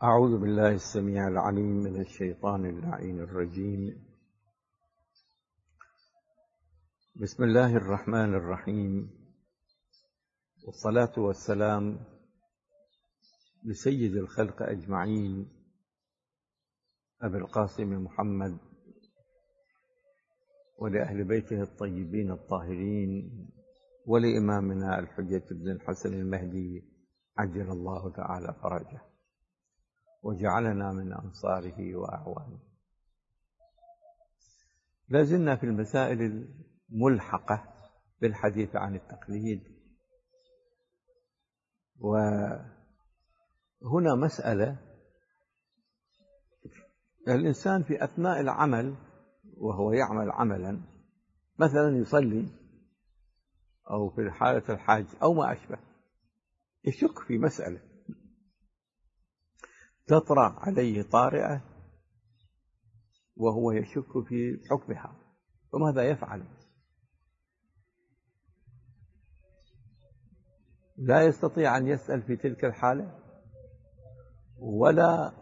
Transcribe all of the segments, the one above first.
أعوذ بالله السميع العليم من الشيطان اللعين الرجيم. بسم الله الرحمن الرحيم، والصلاة والسلام لسيد الخلق أجمعين أبي القاسم محمد ولأهل بيته الطيبين الطاهرين ولإمامنا الحجة بن الحسن المهدي عجل الله تعالى فرجه وجعلنا من أنصاره وأعوانه. لازلنا في المسائل الملحقة بالحديث عن التقليد، وهنا مسألة: الإنسان في أثناء العمل وهو يعمل عملا، مثلا يصلي أو في حالة الحاج أو ما أشبه، يشك في مسألة تطرأ عليه طارئة وهو يشك في حكمها، فماذا يفعل؟ لا يستطيع أن يسأل في تلك الحالة، ولا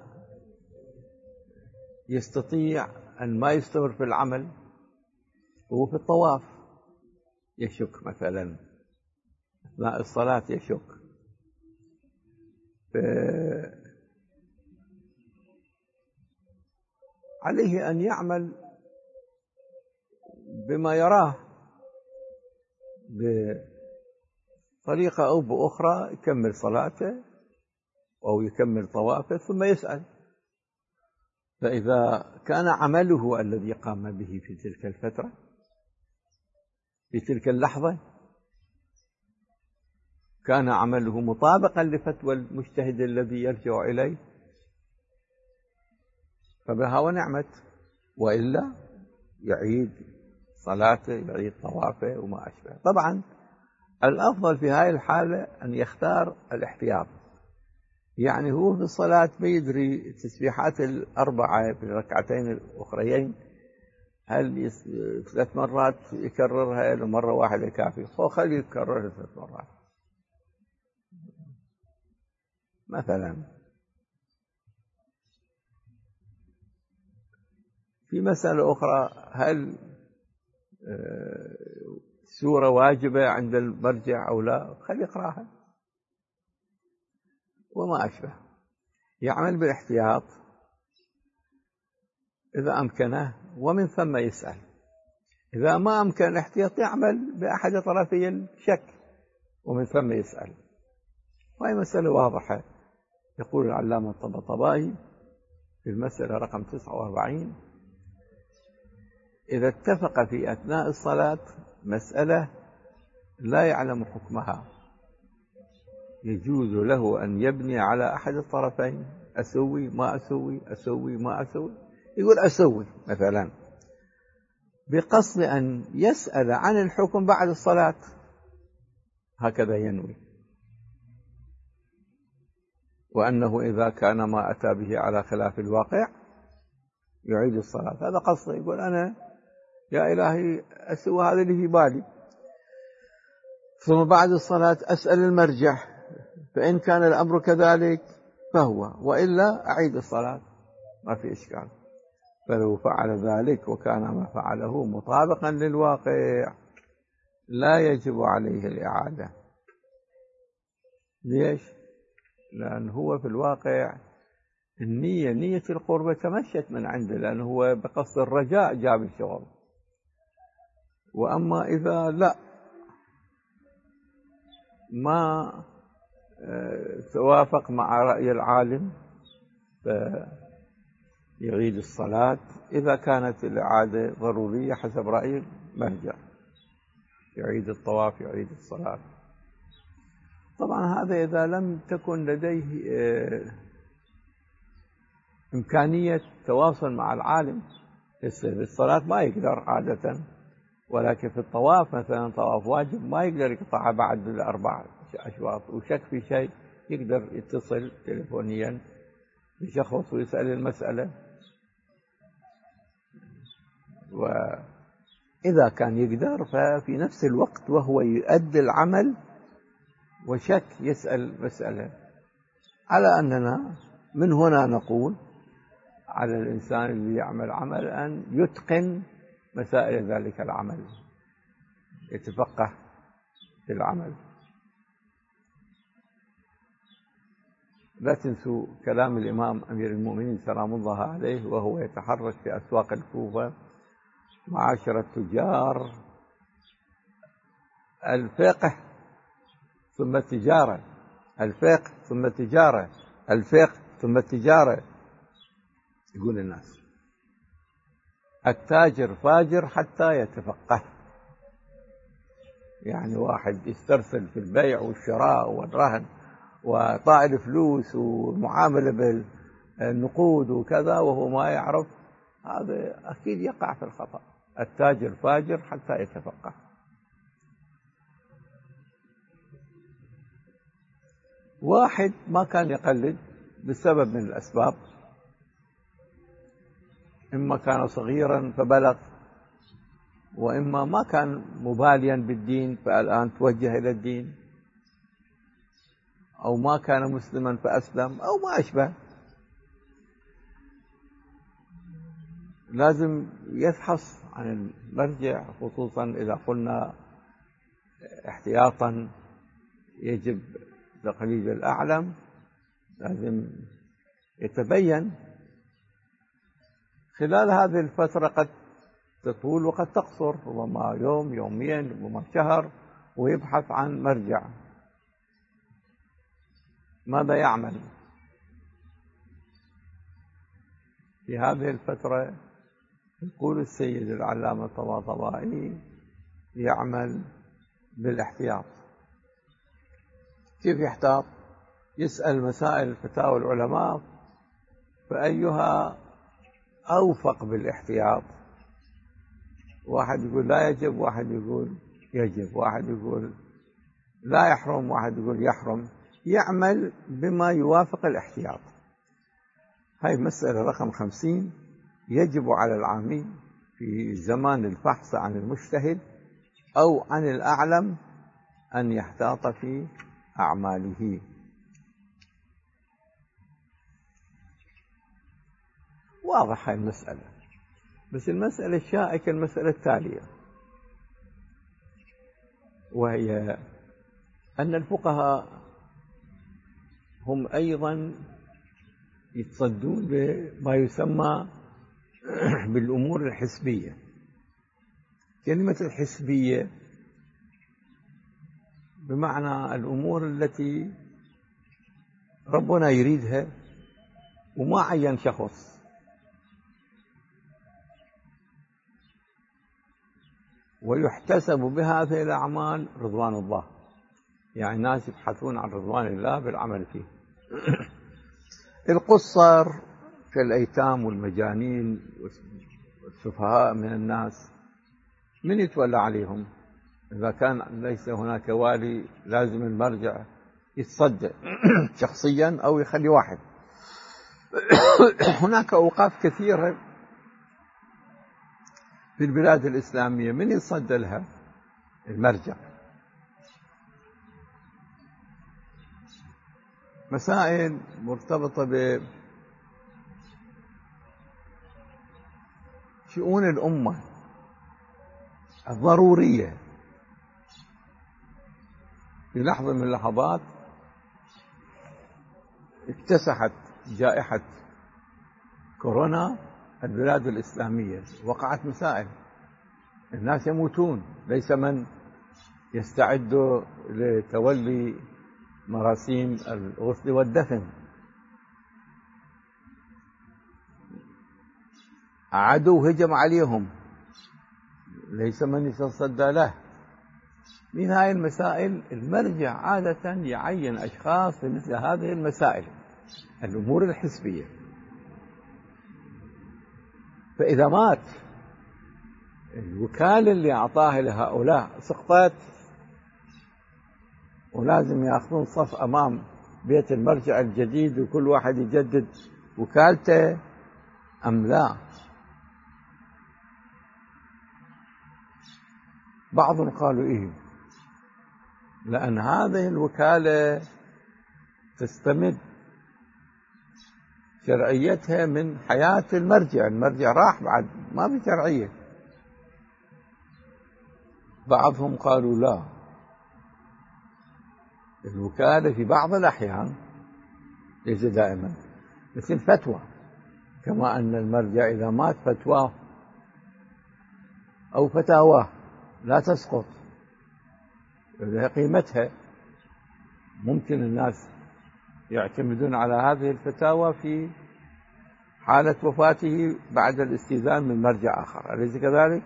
يستطيع أن ما يستمر في العمل. هو في الطواف يشك مثلا، أثناء الصلاة يشك، عليه أن يعمل بما يراه بطريقة أو بأخرى، يكمل صلاته أو يكمل طوافه ثم يسأل. فإذا كان عمله الذي قام به في تلك الفترة في تلك اللحظة كان عمله مطابقا لفتوى المجتهد الذي يرجع إليه فبها ونعمت، وإلا يعيد صلاته، يعيد طوافه وما أشبه. طبعا الأفضل في هذه الحالة أن يختار الاحتياط، يعني هو في الصلاة ما يدري التسبيحات الأربعة في الركعتين الأخريين هل 3 مرات يكررها لو مرة واحدة كافي، فخليه يكررها 3 مرات مثلا. في مسألة أخرى: هل سورة واجبة عند المرجع أو لا؟ خليه يقرأها وما أشبه. يعمل بالاحتياط إذا أمكنه، ومن ثم يسأل. إذا ما أمكن الاحتياط يعمل بأحد طرفي الشك ومن ثم يسأل. وهي مسألة واضحة. يقول العلامة الطباطبائي في المسألة رقم 49: إذا اتفق في أثناء الصلاة مسألة لا يعلم حكمها يجوز له أن يبني على أحد الطرفين: أسوي ما أسوي، أسوي ما أسوي. يقول أسوي مثلا بقصد أن يسأل عن الحكم بعد الصلاة، هكذا ينوي، وأنه إذا كان ما أتى به على خلاف الواقع يعيد الصلاة. هذا قصده، يقول أنا يا إلهي أسوي هذا اللي في بالي، ثم بعد الصلاة أسأل المرجع، فإن كان الأمر كذلك فهو، وإلا أعيد الصلاة، ما في إشكال. فلو فعل ذلك وكان ما فعله مطابقا للواقع لا يجب عليه الإعادة. ليش؟ لأن هو في الواقع نية القربة تمشت من عنده، لأنه هو بقصد الرجاء جاب الشغل. وأما إذا لا، ما توافق مع رأي العالم فيعيد الصلاة. إذا كانت الإعادة ضرورية حسب رأي المرجع يعيد الطواف، يعيد الصلاة. طبعا هذا إذا لم تكن لديه إمكانية تواصل مع العالم. في الصلاة ما يقدر عادة، ولكن في الطواف مثلا طواف واجب ما يقدر يقطعها بعد 4 أشواط، وشك في شيء يقدر يتصل تليفونيا بشخص ويسأل المسألة. وإذا كان يقدر ففي نفس الوقت وهو يؤدي العمل وشك يسأل مسألة، على أننا من هنا نقول على الإنسان اللي يعمل عمل أن يتقن مسائل ذلك العمل، يتفقه في العمل. لا تنسوا كلام الإمام أمير المؤمنين سلام الله عليه وهو يتحرك في أسواق الكوفة: معاشر التجار، الفقه ثم التجارة، الفقه ثم التجارة، الفقه ثم التجارة. يقول الناس التاجر فاجر حتى يتفقه. يعني واحد يسترسل في البيع والشراء والرهن وطاع الفلوس والمعاملة بالنقود وكذا وهو ما يعرف، هذا أكيد يقع في الخطأ. التاجر فاجر حتى يتفقه. واحد ما كان يقلد بسبب من الأسباب، إما كان صغيرا فبلغ، وإما ما كان مباليا بالدين فالآن توجه إلى الدين، أو ما كان مسلما فأسلم، أو ما أشبه. لازم يفحص عن المرجع، خصوصا إذا قلنا احتياطا يجب تقليد الأعلم. لازم يتبين. خلال هذه الفترة قد تطول وقد تقصر، ربما يوم، يومين، ربما شهر، ويبحث عن مرجع. ماذا يعمل في هذه الفترة؟ يقول السيد العلامة الطباطبائي: يعمل بالاحتياط. كيف يحتاط؟ يسأل مسائل فتاوى العلماء، فأيها أوفق بالاحتياط. واحد يقول لا يجب، واحد يقول يجب، واحد يقول لا يحرم، واحد يقول يحرم. يعمل بما يوافق الاحتياط. هاي مسألة رقم 50. يجب على العامي في زمان البحث عن المجتهد أو عن الأعلم أن يحتاط في أعماله. واضح هاي المسألة. بس المسألة الشائكة المسألة التالية، وهي أن الفقهاء هم أيضا يتصدون بما يسمى بالأمور الحسبية. كلمة الحسبية بمعنى الأمور التي ربنا يريدها وما عين شخص. ويحتسب بهذه الأعمال رضوان الله. يعني الناس يبحثون عن رضوان الله بالعمل فيه. القصر كالأيتام والمجانين والسفهاء من الناس، من يتولى عليهم؟ إذا كان ليس هناك والي لازم المرجع يتصدى شخصيا أو يخلي واحد. هناك أوقاف كثيرة في البلاد الإسلامية، من يتصدى لها؟ المرجع. مسائل مرتبطة بشؤون الأمة الضرورية. في لحظة من اللحظات اكتسحت جائحة كورونا البلاد الإسلامية، وقعت مسائل، الناس يموتون، ليس من يستعد لتولي مراسيم الغسل والدفن. عدو هجم عليهم، ليس من يتصدى له. من هذه المسائل المرجع عادة يعين أشخاص لمثل هذه المسائل، الأمور الحسبية. فإذا مات الوكالة اللي أعطاها لهؤلاء سقطت، ولازم يأخذون صف أمام بيت المرجع الجديد وكل واحد يجدد وكالته أم لا؟ بعضهم قالوا إيه، لأن هذه الوكالة تستمد شرعيتها من حياة المرجع. المرجع راح بعد ما في شرعية. بعضهم قالوا لا، الوكالة في بعض الأحيان ليس دائما، مثل فتوى، كما أن المرجع إذا مات فتواه أو فتاواه لا تسقط، لها قيمتها. ممكن الناس يعتمدون على هذه الفتاوى في حالة وفاته بعد الاستئذان من مرجع آخر، أليس كذلك؟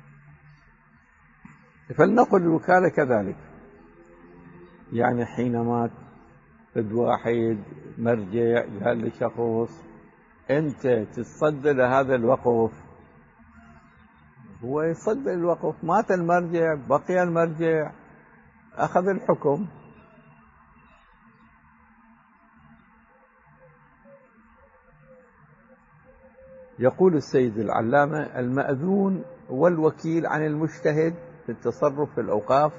فلنقل الوكالة كذلك، يعني حينما فد واحد مرجع قال لشخص أنت تتصدى لهذا الوقف، هو يصدى الوقف، مات المرجع، بقي المرجع، أخذ الحكم. يقول السيد العلامة: المأذون والوكيل عن المجتهد في التصرف في الأوقاف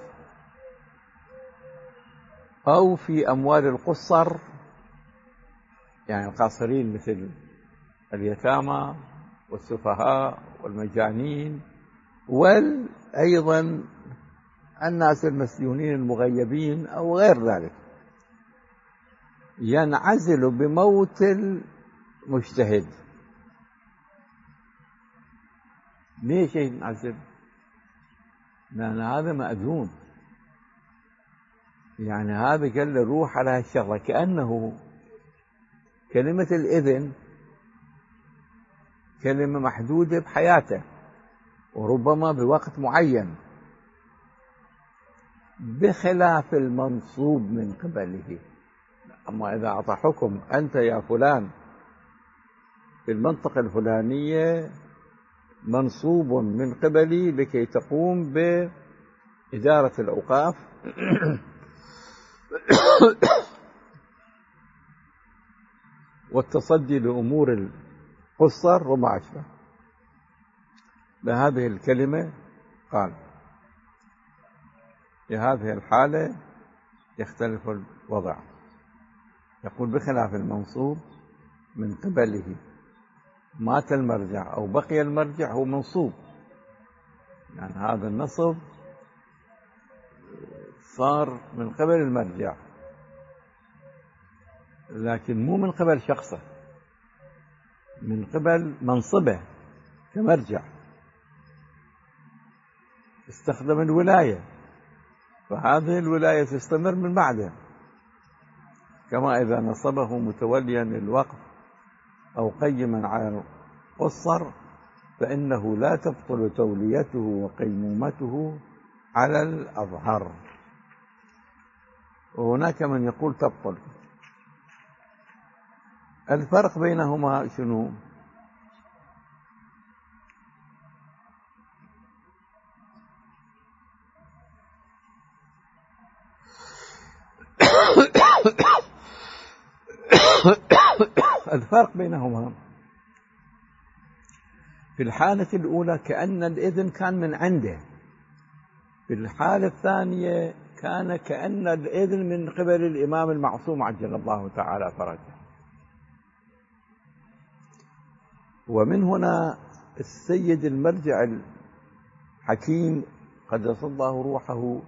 أو في أموال القصر، يعني القاصرين مثل اليتامى والسفهاء والمجانين، وأيضا الناس المسجونين المغيبين أو غير ذلك، ينعزل بموت المجتهد. ليش ينعزل؟ لأن هذا مأذون، يعني هذا قال له روح على هالشغلة، كأنه كلمة الإذن كلمة محدودة بحياته وربما بوقت معين، بخلاف المنصوب من قبله. أما إذا أعطى حكم أنت يا فلان في المنطقة الفلانية منصوب من قبلي لكي تقوم بإدارة الأوقاف والتصدي لأمور القصر وما أشبه، بهذه الكلمة قال في هذه الحالة يختلف الوضع. يقول بخلاف المنصوب من قبله، مات المرجع أو بقي المرجع هو منصوب، يعني هذا النصب صار من قبل المرجع، لكن مو من قبل شخصه، من قبل منصبه كمرجع، استخدم الولاية، فهذه الولاية تستمر من بعده، كما إذا نصبه متوليا للوقف أو قيما على القصر فإنه لا تبطل توليته وقيمومته على الأظهر، وهناك من يقول تبطل. الفرق بينهما شنو؟ الفرق بينهما في الحالة الأولى كأن الإذن كان من عنده، في الحالة الثانية كان كأن الإذن من قبل الإمام المعصوم عجل الله تعالى فرجه. ومن هنا السيد المرجع الحكيم قدس الله روحه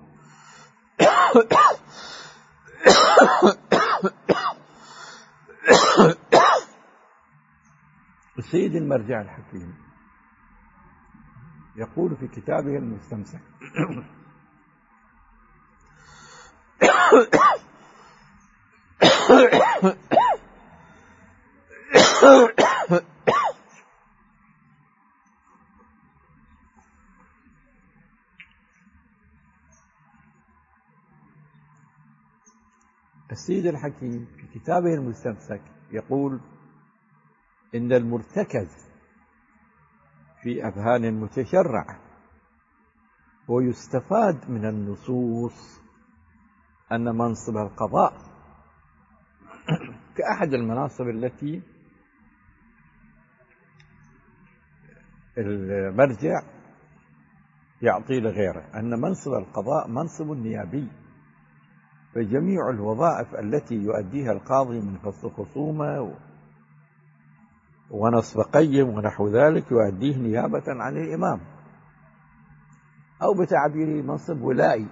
السيد المرجع الحكيم يقول في كتابه المستمسك السيد الحكيم في كتابه المستمسك يقول إن المرتكز في أذهان المتشرع ويستفاد من النصوص أن منصب القضاء كأحد المناصب التي المرجع يعطي لغيره، أن منصب القضاء منصب نيابي، فجميع الوظائف التي يؤديها القاضي من فصل خصومة ونصب قيم ونحو ذلك يؤديه نيابة عن الإمام، أو بتعبيره منصب ولائي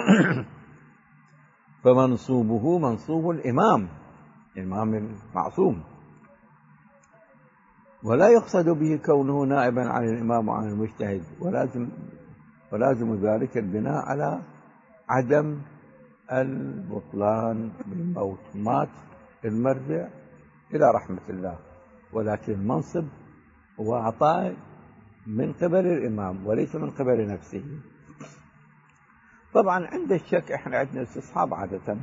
فمنصوبه منصوب الإمام المعصوم، ولا يقصد به كونه نائبا عن الإمام وعن المجتهد، ولازم ذلك البناء على عدم البطلان بالموت، مات المرجع إلى رحمة الله، ولكن المنصب هو عطاء من قبل الإمام وليس من قبل نفسه. طبعا عند الشك احنا عندنا استصحاب عادة،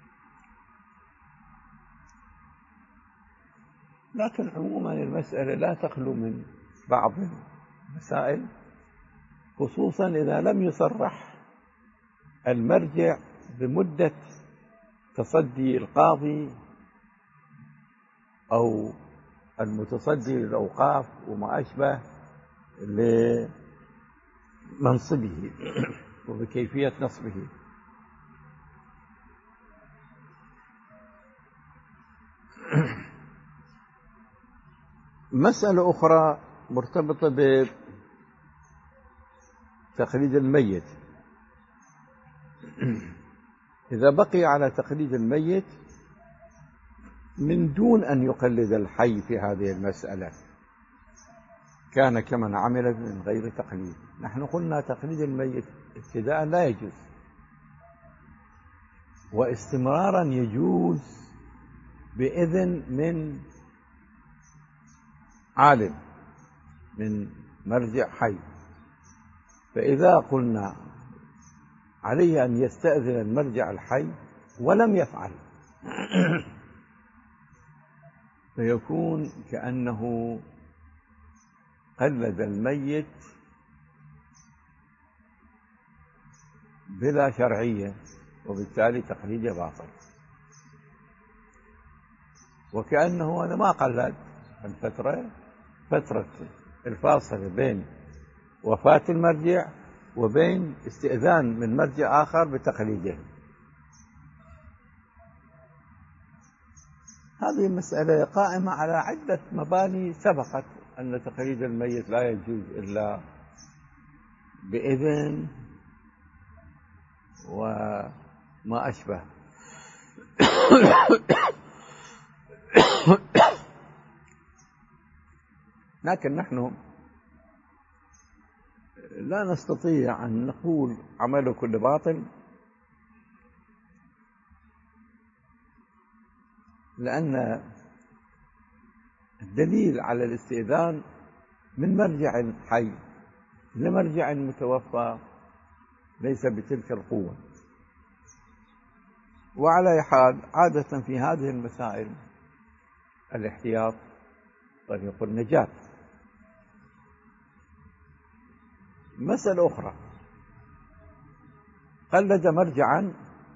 لكن عموما المسألة لا تخلو من بعض المسائل، خصوصا إذا لم يصرح المرجع بمدة تصدي القاضي أو المتصدي للأوقاف وما أشبه لمنصبه وبكيفية نصبه. مسألة أخرى مرتبطة بتقليد الميت. إذا بقي على تقليد الميت من دون أن يقلد الحي في هذه المسألة كان كمن عمل من غير تقليد. نحن قلنا تقليد الميت ابتداء لا يجوز، واستمرارا يجوز بإذن من عالم من مرجع حي. فإذا قلنا عليه أن يستأذن المرجع الحي ولم يفعل فيكون كأنه قلد الميت بلا شرعية، وبالتالي تقليده باطل، وكأنه هذا ما قلد فترة الفاصلة بين وفاة المرجع وبين استئذان من مرجع آخر بتقليده. هذه المسألة قائمة على عدة مباني سبقت أن تقليد الميت لا يجوز إلا بإذن وما أشبه. لكن نحن لا نستطيع أن نقول عمله كل باطل، لأن الدليل على الاستئذان من مرجع حي لمرجع متوفى ليس بتلك القوة. وعلى حال عادة في هذه المسائل الاحتياط طريق النجاة. مسألة أخرى، قلد مرجعا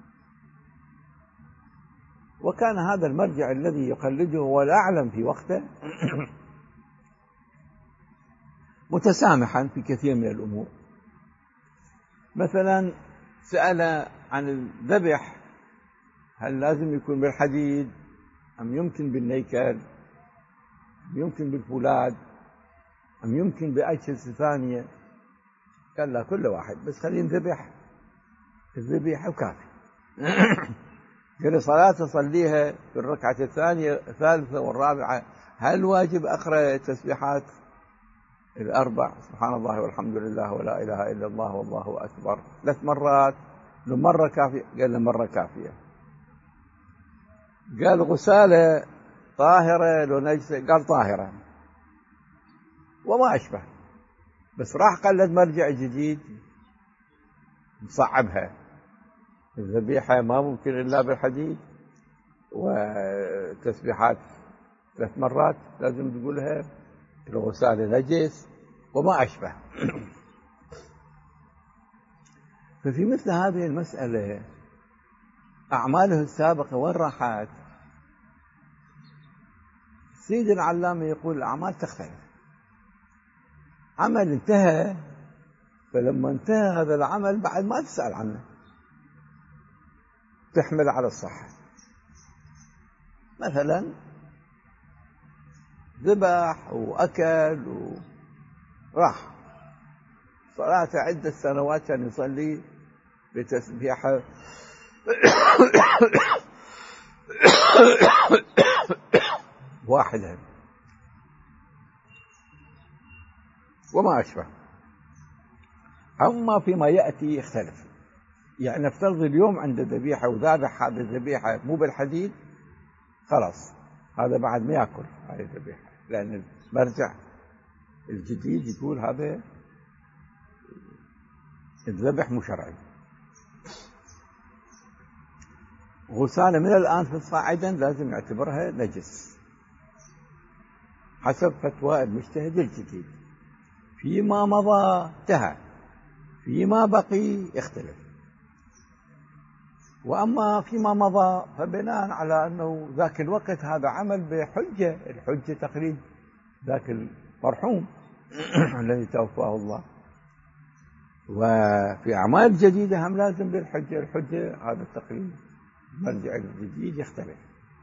وكان هذا المرجع الذي يقلده هو الأعلم في وقته متسامحا في كثير من الأمور. مثلا سأل عن الذبح هل لازم يكون بالحديد أم يمكن بالنيكل أم يمكن بالفولاذ أم يمكن بأجهزة ثانية؟ قال لا، كل واحد بس خلينا نذبح الذبيحة وكافي. قال صلاة أصليها في الركعة الثانية الثالثة والرابعة هل واجب أقرأ تسبيحات الأربع سبحان الله والحمد لله ولا إله إلا الله والله أكبر 3 مرات؟ لو مرة كافية؟ قال له مرة كافية. قال غسالة طاهرة لو نجسة؟ قال طاهرة، وما أشبه. بس راح قلد مرجع جديد مصعبها، الذبيحة ما ممكن إلا بالحديد، وتسبيحات 3 مرات لازم تقولها، الغسالة نجس وما أشبه. ففي مثل هذه المسألة أعماله السابقة وين راحت؟ سيد العلامة يقول الأعمال تختلف. عمل انتهى، فلما انتهى هذا العمل بعد ما تسأل عنه، تحمل على الصحة. مثلا ذبح وأكل وراح. صلاته عدة سنوات كان يصلي بتسبيحة واحدة وما أشبه. أما فيما يأتي يختلف. يعني نفترض اليوم عند ذبيحة وذابح هذه الذبيحة مو بالحديد، خلاص هذا بعد ما يأكل هذه الذبيحة، لأن المرجع الجديد يقول هذا الذبح مو شرعي. غسالة من الآن في صاعدا لازم نعتبرها نجس حسب فتوى المجتهد الجديد. فيما مضى انتهى، فيما بقي يختلف. وأما فيما مضى فبناء على أنه ذاك الوقت هذا عمل بحجة، الحجة تقليد ذاك المرحوم الذي توفاه الله. وفي أعمال جديدة هم لازم بالحجة، الحجة هذا التقليد المرجع الجديد يختلف.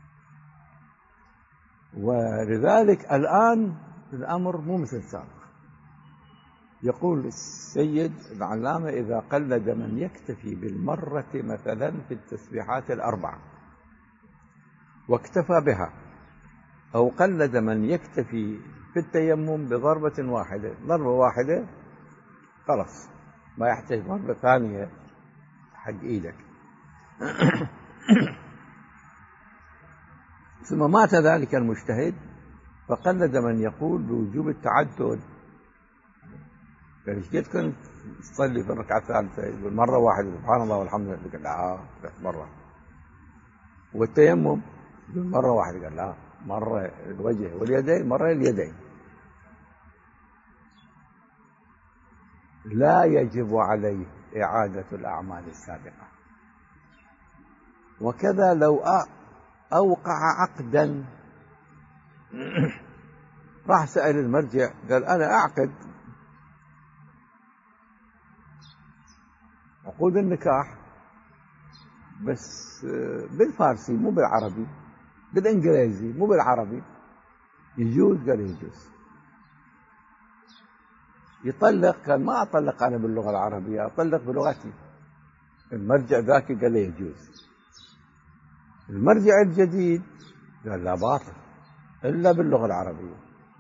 ولذلك الآن الأمر مو مثل سابق. يقول السيد العلامة: إذا قلد من يكتفي بالمرة مثلا في التسبيحات الأربعة واكتفى بها، أو قلد من يكتفي في التيمم بضربة واحدة، ضربة واحدة خلاص ما يحتاج ضربة ثانية حق إيدك. ثم مات ذلك المجتهد فقلد من يقول بوجوب التعدد. فايش قد كنت تصلي في الركعة الثالثة يقول مرة واحدة سبحان الله والحمد لله، قال لا مرة. والتيمم يقول مرة واحدة، قال لا مرة الوجه واليدين، مرة اليدين. لا يجب عليه إعادة الأعمال السابقة. وكذا لو أوقع عقدا راح سأل المرجع قال أنا أعقد عقود النكاح بس بالفارسي مو بالعربي، بالإنجليزي مو بالعربي، يجوز؟ قال يجوز. يطلق؟ قال ما أطلق أنا باللغة العربية، أطلق بلغتي. المرجع ذاك قال له يجوز. المرجع الجديد قال لا باطل إلا باللغة العربية.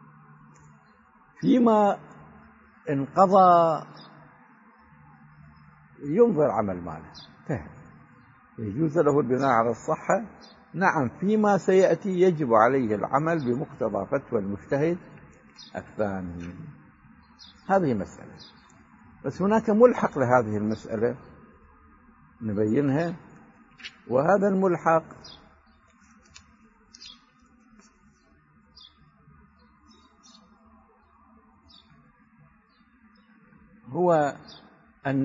فيما انقضى ينظر عمل ماله فهم يجوز له البناء على الصحة. نعم فيما سيأتي يجب عليه العمل بمقتضى فتوى المجتهد الثاني. هذه مسألة، بس هناك ملحق لهذه المسألة نبينها. وهذا الملحق هو أن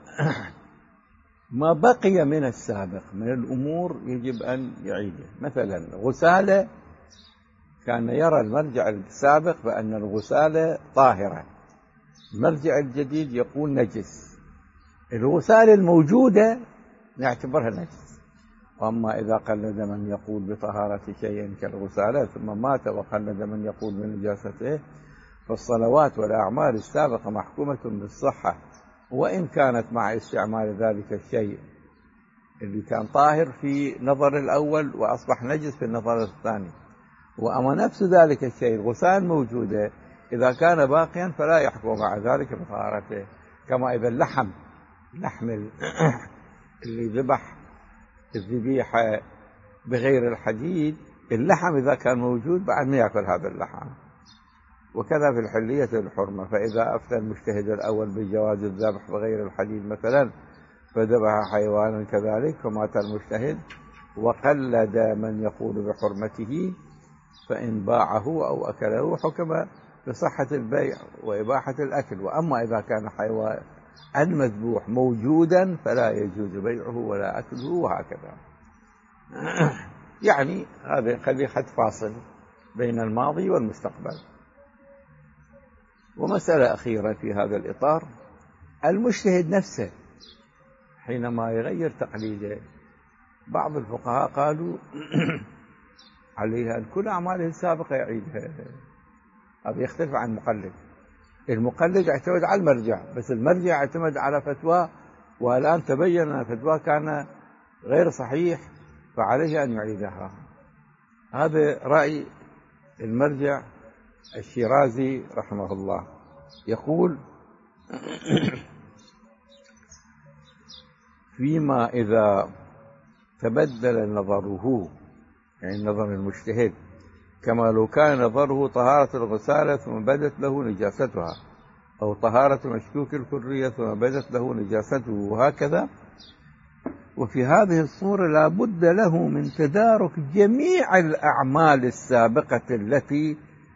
ما بقي من السابق من الأمور يجب أن يعيده. مثلا غسالة، كان يرى المرجع السابق بأن الغسالة طاهرة، المرجع الجديد يقول نجس. الغسالة الموجودة نعتبرها نجس. وأما إذا قلد من يقول بطهارة شيء كالغسالة ثم مات وقلد من يقول بنجاسته، فالصلوات والأعمال السابقة محكومة بالصحة، وإن كانت مع استعمال ذلك الشيء اللي كان طاهر في نظر الأول وأصبح نجس في النظر الثاني. وأما نفس ذلك الشيء الغسال موجودة إذا كان باقيا فلا يحكم مع ذلك بطهارته. كما إذا اللحم اللي ذبح الذبيحة بغير الحديد، اللحم إذا كان موجود بعد ما يأكل هذا اللحم. وكذا في الحلية والحرمة. فإذا أفتى المجتهد الأول بجواز الذبح بغير الحديد مثلا فذبح حيوانا كذلك، فمات المجتهد وقلد من يقول بحرمته، فإن باعه أو أكله حكم بصحة البيع وإباحة الأكل. وأما إذا كان حيوان المذبوح موجودا فلا يجوز بيعه ولا أكله، وهكذا. يعني هذا يخلي حد فاصل بين الماضي والمستقبل. ومسألة أخيرة في هذا الإطار: المجتهد نفسه حينما يغير تقليده، بعض الفقهاء قالوا عليه أن كل أعماله السابقة يعيدها. هذا يختلف عن المقلد. المقلد اعتمد على المرجع، بس المرجع اعتمد على فتوى، والآن تبين أن فتوى كان غير صحيح، فعليه أن يعيدها. هذا رأي المرجع الشيرازي رحمه الله. يقول: فيما إذا تبدل نظره، يعني نظر المجتهد، كما لو كان نظره طهارة الغسالة ثم بدت له نجاستها، أو طهارة مشكوك الكرية ثم بدت له نجاسته، وهكذا. وفي هذه الصورة لا بد له من تدارك جميع الأعمال السابقة التي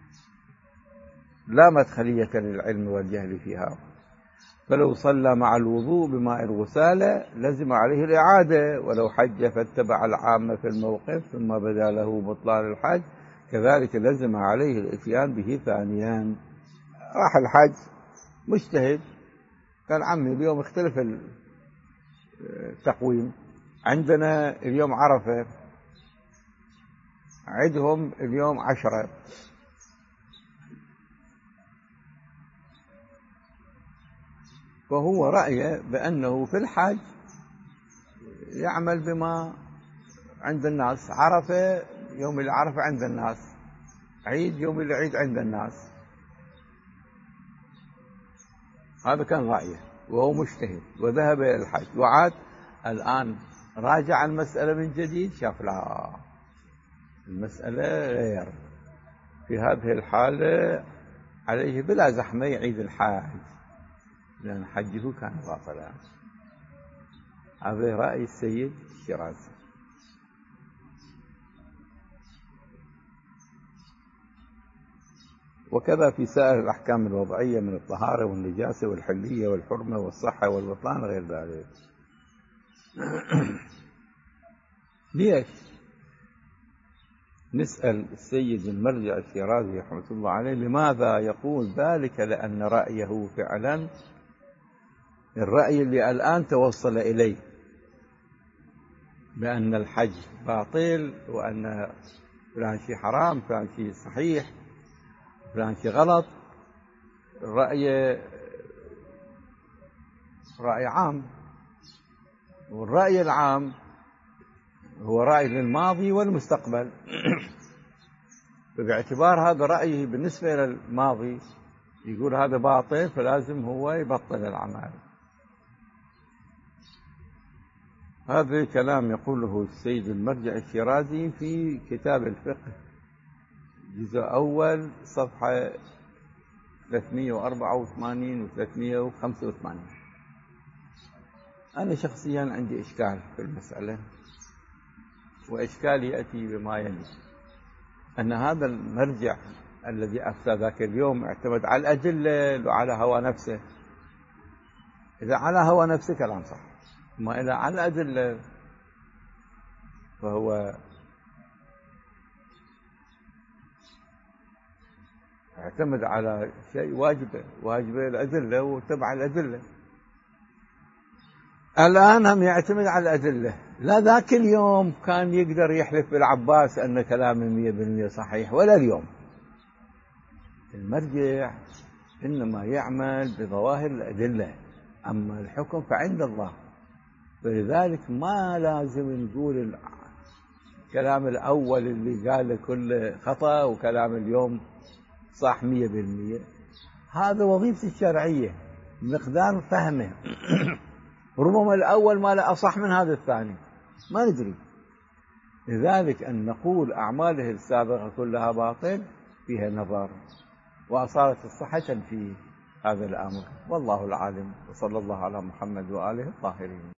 لا مدخلية للعلم والجهل فيها. فلو صلى مع الوضوء بماء الغسالة لزم عليه الإعادة، ولو حج فاتبع العامة في الموقف ثم بدا له بطلان الحج كذلك لزم عليه الإتيان به ثانيا. راح الحج مجتهد، قال: عمي اليوم اختلف التقويم، عندنا اليوم عرفة، عندهم اليوم 10. فهو رأيه بأنه في الحج يعمل بما عند الناس، عرفة يوم العرفة عند الناس، عيد يوم العيد عند الناس. هذا كان رأيه، وهو مجتهد وذهب إلى الحج وعاد. الآن راجع المسألة من جديد، شاف لا، المسألة غير. في هذه الحالة عليه بلا زحمة يعيد الحج، لأن حجه كان باطلا. هذا رأي السيد الشيرازي. وكذا في سائر الأحكام الوضعية من الطهارة والنجاسة والحلية والحرمة والصحة والبطلان غير ذلك. ليش؟ نسأل السيد المرجع الشيرازي رحمة الله عليه لماذا يقول ذلك؟ لأن رأيه فعلا الرأي اللي الآن توصل إليه بأن الحج باطل، وأن فلان شيء حرام، فلان شيء صحيح، فلان شيء غلط، رأي عام. والرأي العام هو رأي للماضي والمستقبل. فباعتبار هذا رأيه بالنسبة إلى الماضي يقول هذا باطل، فلازم هو يبطل العمل. هذا كلام يقوله السيد المرجع الشيرازي في كتاب الفقه جزء أول صفحة 384 و 385. أنا شخصيا عندي إشكال في المسألة، وإشكال يأتي بما يلي: أن هذا المرجع الذي أفتى ذاك اليوم اعتمد على الأدلة وعلى هوى نفسه. إذا على هوى نفسه كلام صح، ما إذا على الأدلة فهو اعتمد على شيء واجبه الأدلة وتبع الأدلة. الآن هم يعتمد على الأدلة. لا ذاك اليوم كان يقدر يحلف بالعباس أن كلامه 100% صحيح، ولا اليوم. المرجع إنما يعمل بظواهر الأدلة، أما الحكم فعند الله. فلذلك ما لازم نقول الكلام الأول اللي قال كل خطأ وكلام اليوم صح 100%. هذا وظيفة الشرعية، مقدار فهمه. ربما الأول ما لا أصح من هذا الثاني، ما ندري. لذلك أن نقول أعماله السابقة كلها باطل فيها نظر، وأصالة الصحة تنفي هذا الأمر. والله العالم، وصلى الله على محمد وآله الطاهرين.